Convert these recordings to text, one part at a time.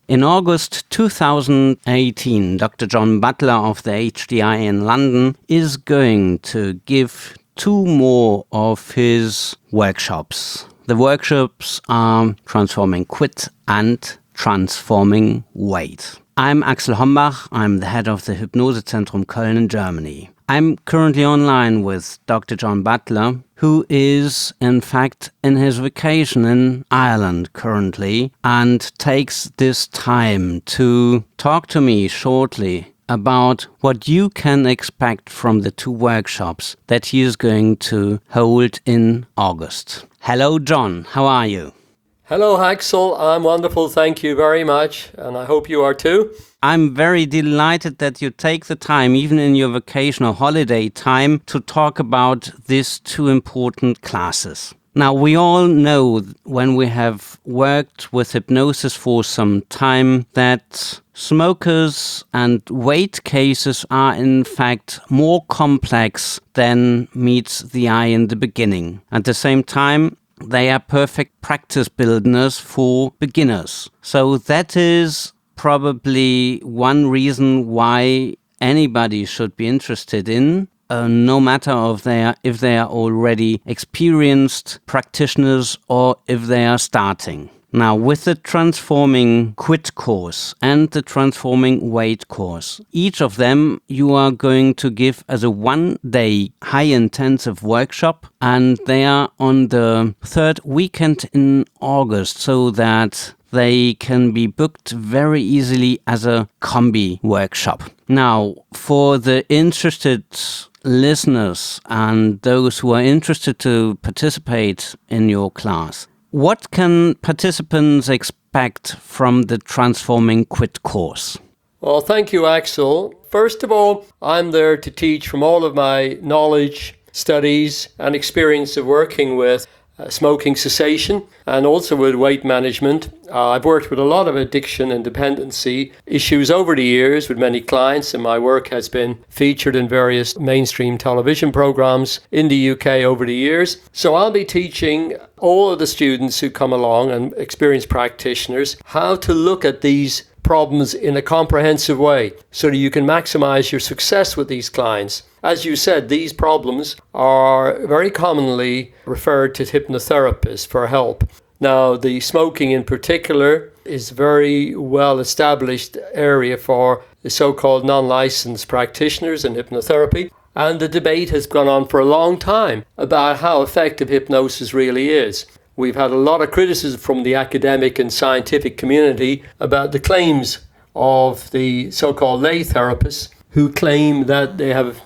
In August 2018, Dr. John Butler of the HDI in London is going to give 2 more of his workshops. The workshops are Transforming Quit and Transforming Weight. I'm Axel Hombach. I'm the head of the Hypnosezentrum Köln in Germany. I'm currently online with Dr. John Butler, who is in fact in his vacation in Ireland currently and takes this time to talk to me shortly about what you can expect from the 2 workshops that he is going to hold in August. Hello, John. How are you? Hello, Axel. I'm wonderful. Thank you very much. And I hope you are too. I'm very delighted that you take the time, even in your vacation or holiday time, to talk about these 2 important classes. Now, we all know when we have worked with hypnosis for some time that smokers and weight cases are in fact more complex than meets the eye in the beginning. At the same time, they are perfect practice builders for beginners. So that is probably one reason why anybody should be interested in, no matter if they are already experienced practitioners or if they are starting. Now, with the Transforming Quit course and the Transforming Weight course, each of them you are going to give as a 1-day high-intensive workshop, and they are on the 3rd weekend in August, so that they can be booked very easily as a combi workshop. Now, for the interested listeners and those who are interested to participate in your class, what can participants expect from the Transforming Quit course? Well, thank you, Axel. First of all, I'm there to teach from all of my knowledge, studies, and experience of working with smoking cessation and also with weight management. I've worked with a lot of addiction and dependency issues over the years with many clients, and my work has been featured in various mainstream television programs in the UK over the years. So I'll be teaching all of the students who come along and experienced practitioners how to look at these problems in a comprehensive way so that you can maximize your success with these clients. As you said, these problems are very commonly referred to hypnotherapists for help. Now, the smoking in particular is a very well established area for the so-called non-licensed practitioners in hypnotherapy. And the debate has gone on for a long time about how effective hypnosis really is. We've had a lot of criticism from the academic and scientific community about the claims of the so-called lay therapists who claim that they have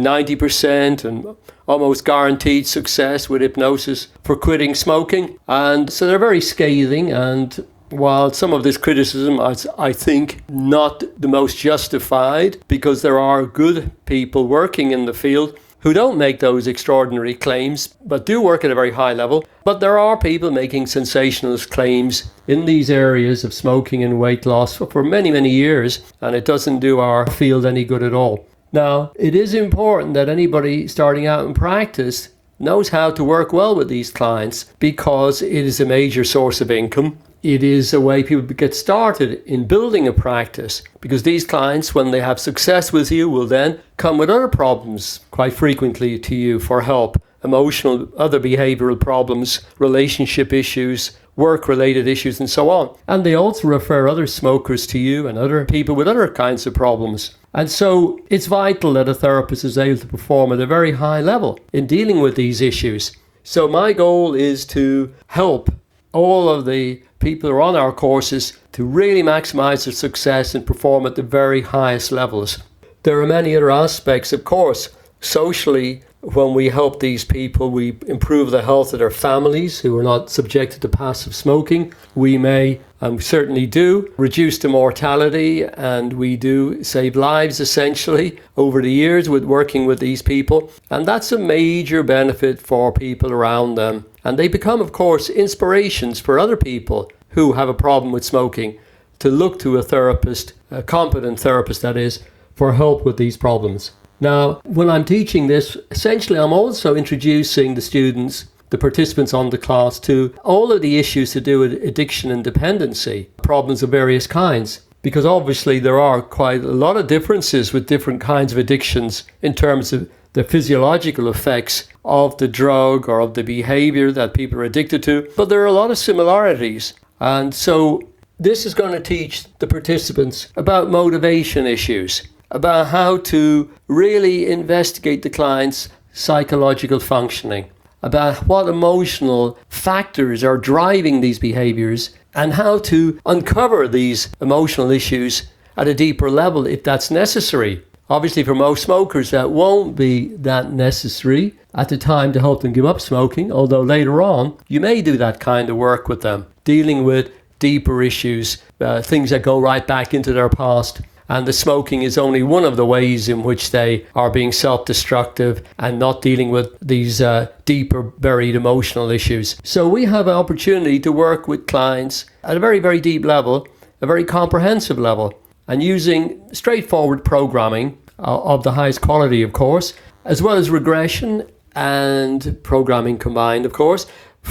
90% and almost guaranteed success with hypnosis for quitting smoking. And so they're very scathing, and while some of this criticism is, I think, not the most justified, because there are good people working in the field who don't make those extraordinary claims, but do work at a very high level. But there are people making sensationalist claims in these areas of smoking and weight loss for many, many years, and it doesn't do our field any good at all. Now, it is important that anybody starting out in practice knows how to work well with these clients, because it is a major source of income. It is a way people get started in building a practice, because these clients, when they have success with you, will then come with other problems quite frequently to you for help. Emotional, other behavioral problems, relationship issues, work-related issues, and so on. And they also refer other smokers to you and other people with other kinds of problems. And so it's vital that a therapist is able to perform at a very high level in dealing with these issues. So my goal is to help all of the people who are on our courses to really maximize their success and perform at the very highest levels. There are many other aspects, of course. Socially, when we help these people, we improve the health of their families who are not subjected to passive smoking. We may, and we certainly do, reduce the mortality, and we do save lives essentially over the years with working with these people. And that's a major benefit for people around them. And they become, of course, inspirations for other people who have a problem with smoking to look to a therapist, a competent therapist that is, for help with these problems. Now, when I'm teaching this, essentially I'm also introducing the students the participants on the class to all of the issues to do with addiction and dependency, problems of various kinds. Because obviously there are quite a lot of differences with different kinds of addictions in terms of the physiological effects of the drug or of the behavior that people are addicted to. But there are a lot of similarities. And so this is going to teach the participants about motivation issues, about how to really investigate the client's psychological functioning, about what emotional factors are driving these behaviors, and how to uncover these emotional issues at a deeper level if that's necessary. Obviously, for most smokers, that won't be that necessary at the time to help them give up smoking, although later on, you may do that kind of work with them, dealing with deeper issues, things that go right back into their past. And the smoking is only one of the ways in which they are being self-destructive and not dealing with these deeper buried emotional issues. So we have an opportunity to work with clients at a very, very deep level, a very comprehensive level, and using straightforward programming of the highest quality, of course, as well as regression and programming combined, of course,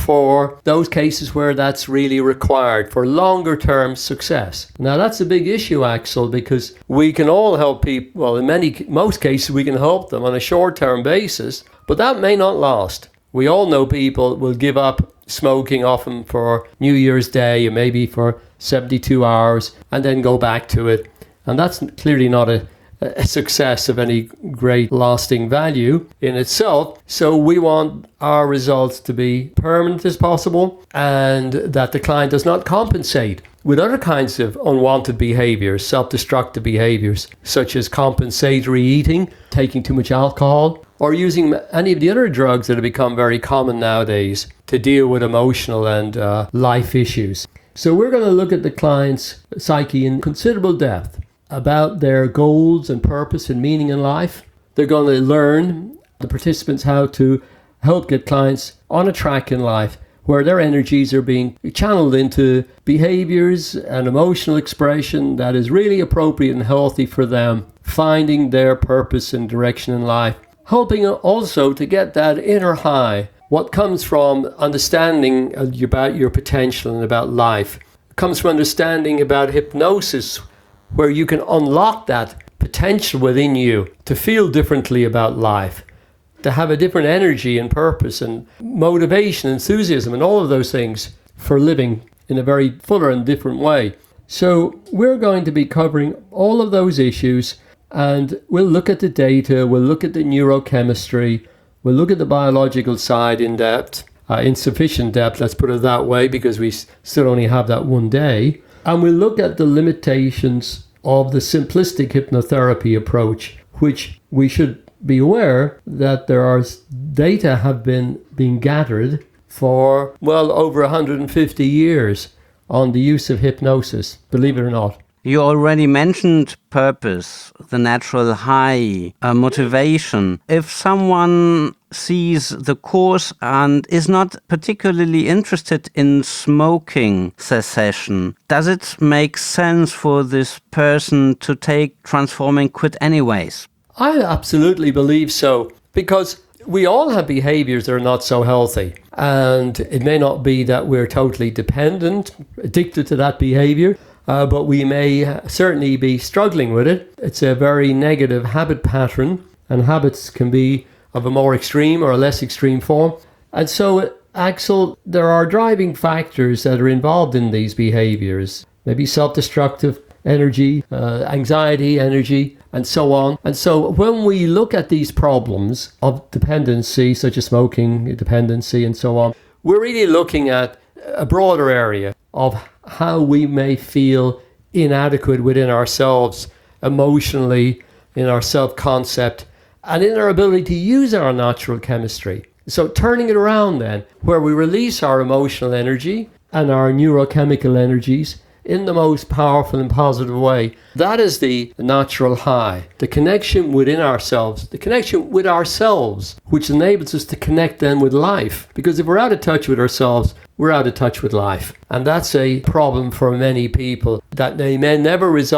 for those cases where that's really required for longer term success. Now that's a big issue, Axel, because we can all help people, well, in most cases we can help them on a short term basis, but that may not last. We all know people will give up smoking often for New Year's Day and maybe for 72 hours and then go back to it. And that's clearly not a success of any great lasting value in itself. So we want our results to be permanent as possible, and that the client does not compensate with other kinds of unwanted behaviors, self-destructive behaviors, such as compensatory eating, taking too much alcohol, or using any of the other drugs that have become very common nowadays to deal with emotional and life issues. So we're going to look at the client's psyche in considerable depth, about their goals and purpose and meaning in life. They're going to learn, the participants, how to help get clients on a track in life where their energies are being channeled into behaviors and emotional expression that is really appropriate and healthy for them, finding their purpose and direction in life, helping also to get that inner high, what comes from understanding about your potential and about life. It comes from understanding about hypnosis, where you can unlock that potential within you to feel differently about life, to have a different energy and purpose and motivation, enthusiasm, and all of those things for living in a very fuller and different way. So we're going to be covering all of those issues, and we'll look at the data, we'll look at the neurochemistry, we'll look at the biological side in depth, in sufficient depth, let's put it that way, because we still only have that one day. And we'll look at the limitations of the simplistic hypnotherapy approach, which we should be aware that there are data have been being gathered for well over 150 years on the use of hypnosis, believe it or not. You already mentioned purpose, the natural high, motivation. If someone sees the course and is not particularly interested in smoking cessation, does it make sense for this person to take Transforming Quit anyways? I absolutely believe so, because we all have behaviors that are not so healthy. And it may not be that we're totally dependent, addicted to that behavior, but we may certainly be struggling with it. It's a very negative habit pattern, and habits can be of a more extreme or a less extreme form. And so, Axel, there are driving factors that are involved in these behaviors, maybe self-destructive energy, anxiety, energy, and so on. And so when we look at these problems of dependency, such as smoking, dependency, and so on, we're really looking at a broader area of how we may feel inadequate within ourselves emotionally, in our self-concept, and in our ability to use our natural chemistry. So turning it around then, where we release our emotional energy and our neurochemical energies in the most powerful and positive way. That is the natural high, the connection within ourselves, the connection with ourselves, which enables us to connect then with life. Because if we're out of touch with ourselves, we're out of touch with life. And that's a problem for many people that they may never resolve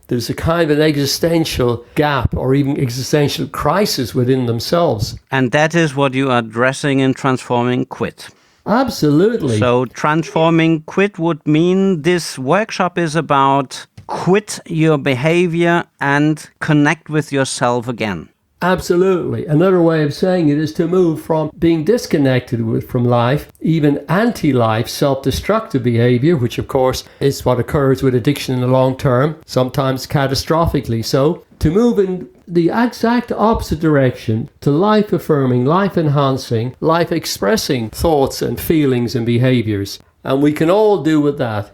there's a kind of an existential gap or even existential crisis within themselves. And that is what you are addressing in Transforming Quit. Absolutely. So Transforming Quit would mean this workshop is about quit your behavior and connect with yourself again. Absolutely. Another way of saying it is to move from being disconnected from life, even anti-life, self-destructive behavior, which of course is what occurs with addiction in the long term, sometimes catastrophically so, to move in the exact opposite direction to life-affirming, life-enhancing, life-expressing thoughts and feelings and behaviors. And we can all do with that.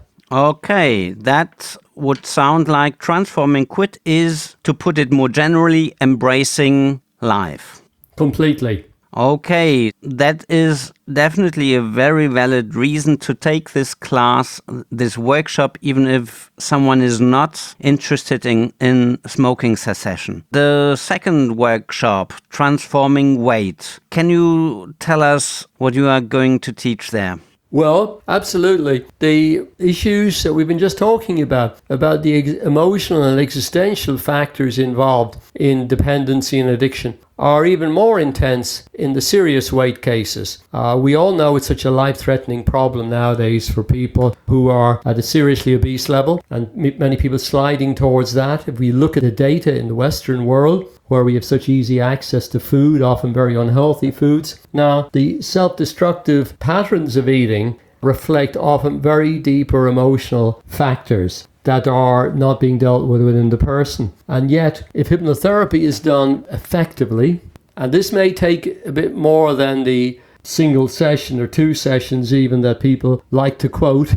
Okay, that would sound like Transforming Quit is, to put it more generally, embracing life. Completely. Okay, that is definitely a very valid reason to take this class, this workshop, even if someone is not interested in smoking cessation. The second workshop, Transforming Weight. Can you tell us what you are going to teach there? Well, absolutely. The issues that we've been just talking about the emotional and existential factors involved in dependency and addiction, are even more intense in the serious weight cases. We all know it's such a life-threatening problem nowadays for people who are at a seriously obese level, and many people sliding towards that. If we look at the data in the Western world, where we have such easy access to food, often very unhealthy foods. Now, the self-destructive patterns of eating reflect often very deeper emotional factors that are not being dealt with within the person. And yet, if hypnotherapy is done effectively, and this may take a bit more than the single session or 2 sessions even that people like to quote,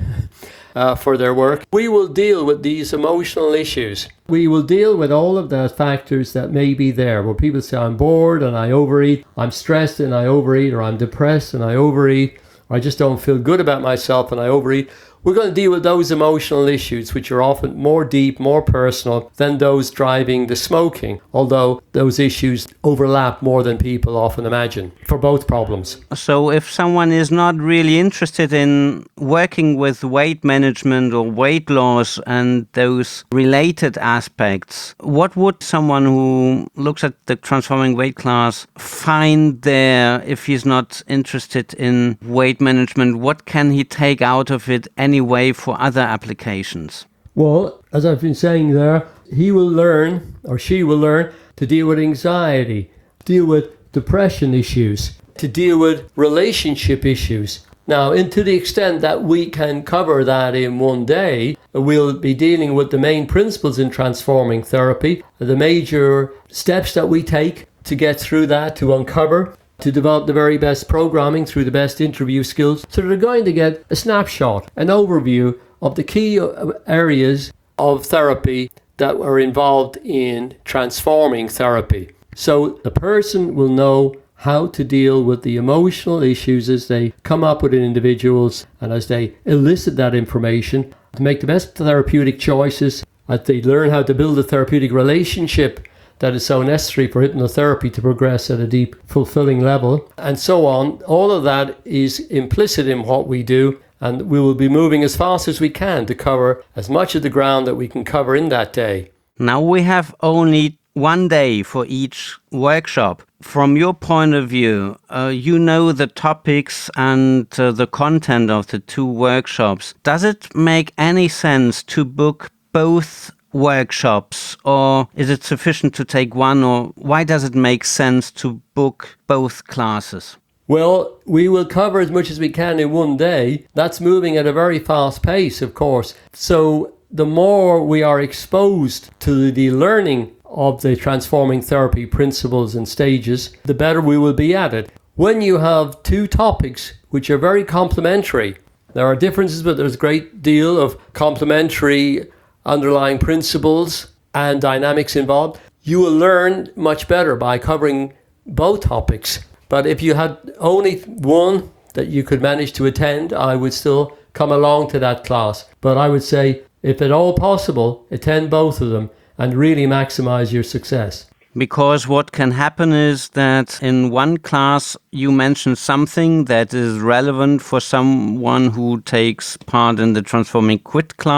for their work, we will deal with these emotional issues. We will deal with all of the factors that may be there, where people say, I'm bored and I overeat, I'm stressed and I overeat, or I'm depressed and I overeat, or I just don't feel good about myself and I overeat. We're going to deal with those emotional issues, which are often more deep, more personal than those driving the smoking, although those issues overlap more than people often imagine for both problems. So if someone is not really interested in working with weight management or weight loss and those related aspects, what would someone who looks at the Transforming Weight class find there if he's not interested in weight management? What can he take out of it anyway for other applications? Well, as I've been saying there, he will learn, or she will learn, to deal with anxiety, deal with depression issues, to deal with relationship issues. Now, to the extent that we can cover that in one day, we'll be dealing with the main principles in transforming therapy, the major steps that we take to get through that, to uncover, to develop the very best programming through the best interview skills. So they're going to get a snapshot, an overview of the key areas of therapy that are involved in transforming therapy. So the person will know how to deal with the emotional issues as they come up with individuals and as they elicit that information to make the best therapeutic choices, as they learn how to build a therapeutic relationship that is so necessary for hypnotherapy to progress at a deep, fulfilling level, and so on. All of that is implicit in what we do, and we will be moving as fast as we can to cover as much of the ground that we can cover in that day. Now we have only 1 day for each workshop. From your point of view, you know the topics and the content of the 2 workshops. Does it make any sense to book both workshops, or is it sufficient to take one, or why does it make sense to book both classes? Well, we will cover as much as we can in 1 day. That's moving at a very fast pace, of course. So the more we are exposed to the learning of the transforming therapy principles and stages, the better we will be at it. When you have 2 topics which are very complementary, there are differences, but there's a great deal of complementary underlying principles and dynamics involved, you will learn much better by covering both topics. But if you had only one that you could manage to attend, I would still come along to that class. But I would say, if at all possible, attend both of them and really maximize your success. Because what can happen is that in one class you mention something that is relevant for someone who takes part in the Transforming Quit class,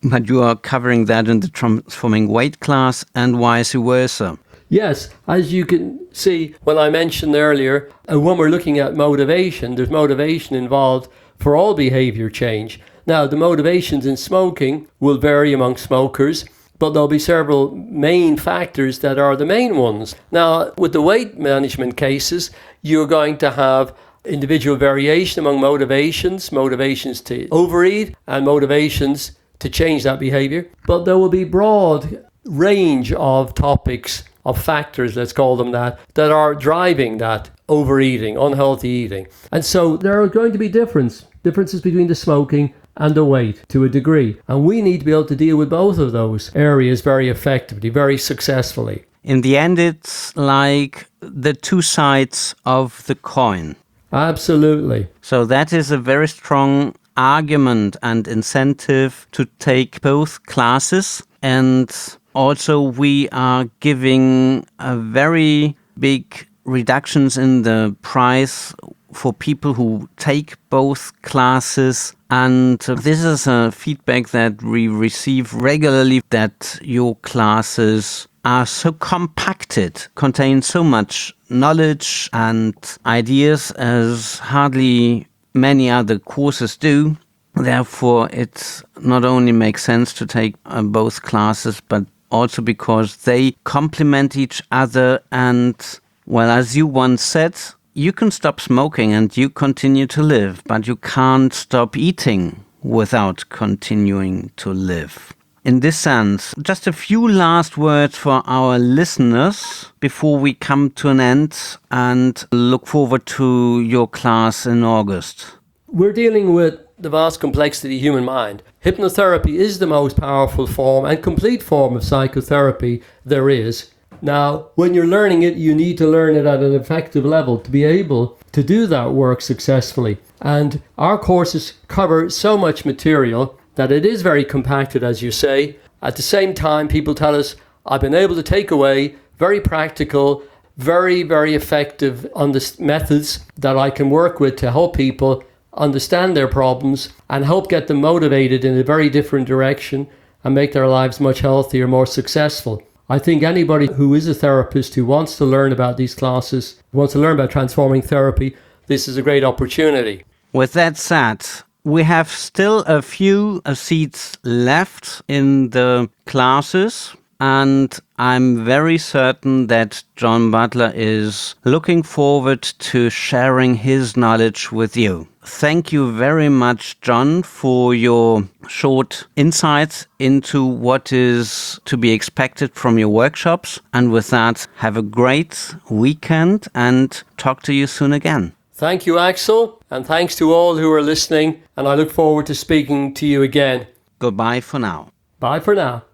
But you are covering that in the Transforming Weight class and vice versa. Yes, as you can see, when I mentioned earlier, when we're looking at motivation, there's motivation involved for all behavior change. Now, the motivations in smoking will vary among smokers, but there'll be several main factors that are the main ones. Now, with the weight management cases, you're going to have individual variation among motivations to overeat and motivations to change that behavior. But there will be broad range of topics, of factors, let's call them that are driving that overeating, unhealthy eating. And so there are going to be differences between the smoking and the weight to a degree. And we need to be able to deal with both of those areas very effectively, very successfully. In the end, it's like the two sides of the coin. Absolutely. So that is a very strong argument and incentive to take both classes. And also we are giving a very big reductions in the price for people who take both classes. And this is a feedback that we receive regularly, that your classes are so compacted, contain so much knowledge and ideas as hardly many other courses do. Therefore, it not only makes sense to take both classes, but also because they complement each other. And, well, as you once said, you can stop smoking and you continue to live, but you can't stop eating without continuing to live. In this sense, just a few last words for our listeners before we come to an end and look forward to your class in August. We're dealing with the vast complexity of the human mind. Hypnotherapy is the most powerful form and complete form of psychotherapy there is. Now, when you're learning it, you need to learn it at an effective level to be able to do that work successfully. And our courses cover so much material that it is very compacted, as you say. At the same time, people tell us, I've been able to take away very practical, very, very effective methods that I can work with to help people understand their problems and help get them motivated in a very different direction and make their lives much healthier, more successful. I think anybody who is a therapist who wants to learn about these classes, wants to learn about transforming therapy, this is a great opportunity. With that said, we have still a few seats left in the classes, and I'm very certain that John Butler is looking forward to sharing his knowledge with you. Thank you very much, John, for your short insights into what is to be expected from your workshops. And with that, have a great weekend and talk to you soon again. Thank you, Axel, and thanks to all who are listening, and I look forward to speaking to you again. Goodbye for now. Bye for now.